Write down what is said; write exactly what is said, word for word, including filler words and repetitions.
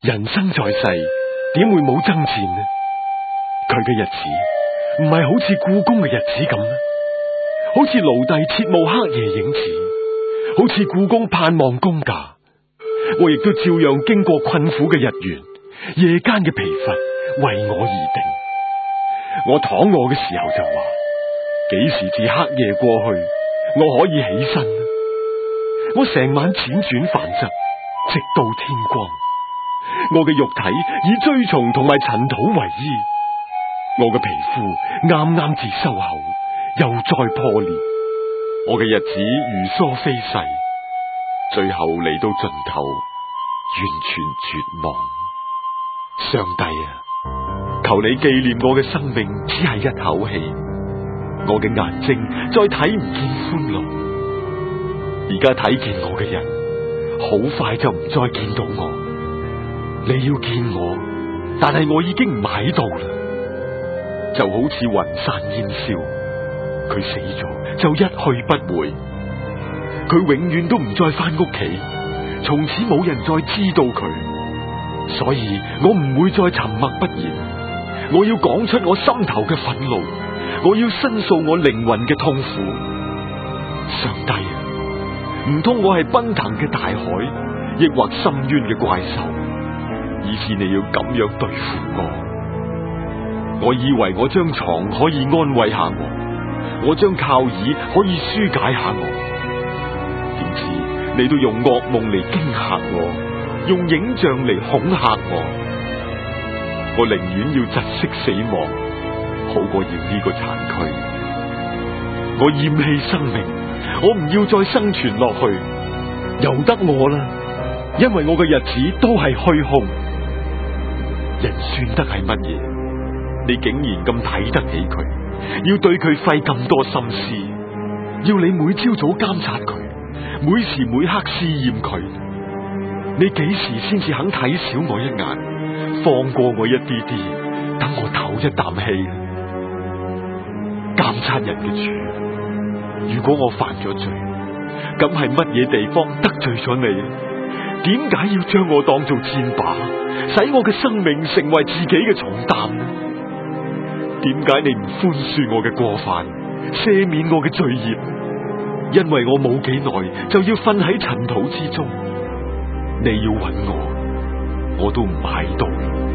人生在世，點會冇爭戰呢？佢嘅日子唔係好似僱工嘅日子咁咩？好似奴隸切慕黑夜影子，好似僱工盼望工價，我亦都照樣經過困苦嘅日元，夜間嘅疲乏為我而定。我躺臥嘅時候就話：幾時至黑夜過去，我可以起身呢？我成晚輾轉反側，直到天光。我嘅肉體以蛆蟲同埋塵土為衣，我嘅皮膚啱啱至收口，又再破裂。我嘅日子如梭飛逝，最後嚟到盡頭，完全絕望。上帝啊，求你紀念我嘅生命只係一口氣，我嘅眼睛再睇唔見歡樂。而家睇見我嘅人，好快就唔再見到我。你要見我，但係我已經唔喺度啦，就好似雲散煙消。佢死咗就一去不回，佢永遠都唔再翻屋企，從此冇人再知道佢。所以我唔會再沉默不言，我要講出我心頭嘅憤怒，我要申訴我靈魂嘅痛苦。上帝啊，唔通我係奔騰嘅大海，抑或深淵嘅怪獸，以致你要咁樣對付我？我以為我張床可以安慰下我，我張靠椅可以紓解下我，點知你都用噩夢嚟驚嚇我，用影像嚟恐嚇我。我寧願要窒息死亡，好過要呢個殘軀。我厭棄生命，我唔要再生存落去，由得我啦，因為我嘅日子都係虛空。人算得係乜嘢？你竟然咁睇得起佢，要對佢費咁多心思，要你每朝早監察佢，每時每刻試驗佢。你幾時先至肯睇小我一眼，放過我一啲啲，等我唞一啖氣呢？監察人嘅主，如果我犯咗罪，咁係乜嘢地方得罪咗你？點解要將我當做箭靶，使我嘅生命成為自己嘅重擔呢？點解你唔寬恕我嘅過犯，赦免我嘅罪孽？因為我冇幾耐就要瞓喺塵土之中，你要揾我，我都唔喺度。